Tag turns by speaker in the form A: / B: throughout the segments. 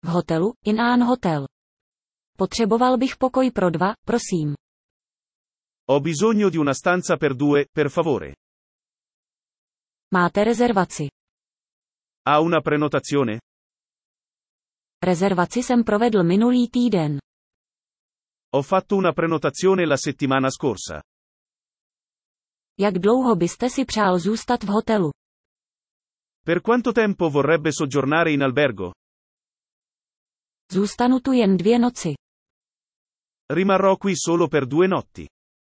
A: hotelu, in an hotel. Potřeboval bych pokoj pro 2, prosím.
B: Ho bisogno di una stanza per 2, per favore.
A: Máte rezervaci?
B: Ha una prenotazione?
A: Rezervaci jsem provedl minulý týden.
B: Ho fatto una prenotazione la settimana scorsa.
A: Jak dlouho byste si přál zůstat v hotelu?
B: Per quanto tempo vorrebbe soggiornare in albergo?
A: Zůstanu tu jen 2 noci.
B: Rimarrò qui solo per 2 notti.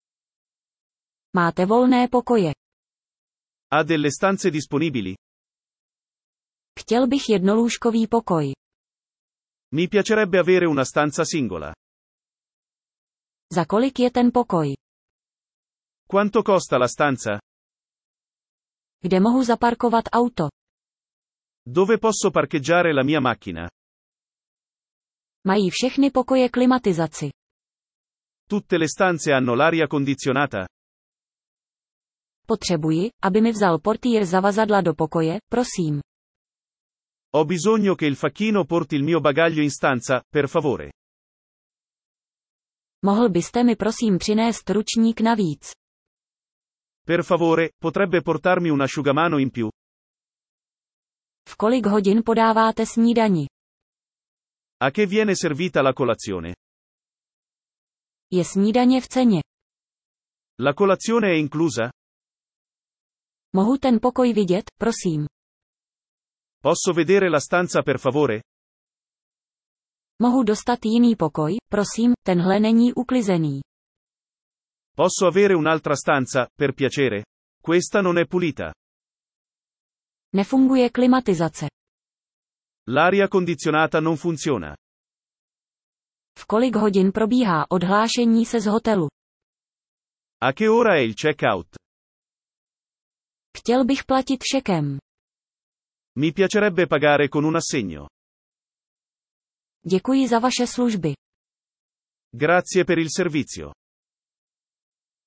A: Máte volné pokoje?
B: Ha delle stanze disponibili?
A: Chtěl bych jednolůžkový pokoj.
B: Mi piacerebbe avere una stanza singola.
A: Za kolik je ten pokoj?
B: Quanto costa la stanza?
A: Kde mohu zaparkovat auto?
B: Dove posso parcheggiare la mia macchina?
A: Mají všechny pokoje klimatizaci.
B: Tutte le stanze hanno l'aria condizionata?
A: Potřebuji, aby mi vzal portier zavazadla do pokoje, prosím.
B: Ho bisogno che il facchino porti il mio bagaglio in stanza, per favore.
A: Mohl byste mi prosím přinést ručník navíc?
B: Per favore, potrebbe portarmi un asciugamano in più?
A: V kolik hodin podáváte snídani?
B: A che viene servita la colazione?
A: Je snídaně v ceně.
B: La colazione è inclusa?
A: Mohu ten pokoj vidět, prosím.
B: Posso vedere la stanza per favore?
A: Mohu dostat jiný pokoj, prosím, tenhle není uklizený.
B: Posso avere un'altra stanza, per piacere? Questa non è pulita.
A: Nefunguje klimatizace.
B: L'aria condizionata non funziona.
A: V kolik hodin probíhá odhlášení se z hotelu?
B: A che ora è il check-out?
A: Chtěl bych platit šekem.
B: Mi piacerebbe pagare con un assegno.
A: Děkuji za vaše služby.
B: Grazie per il servizio.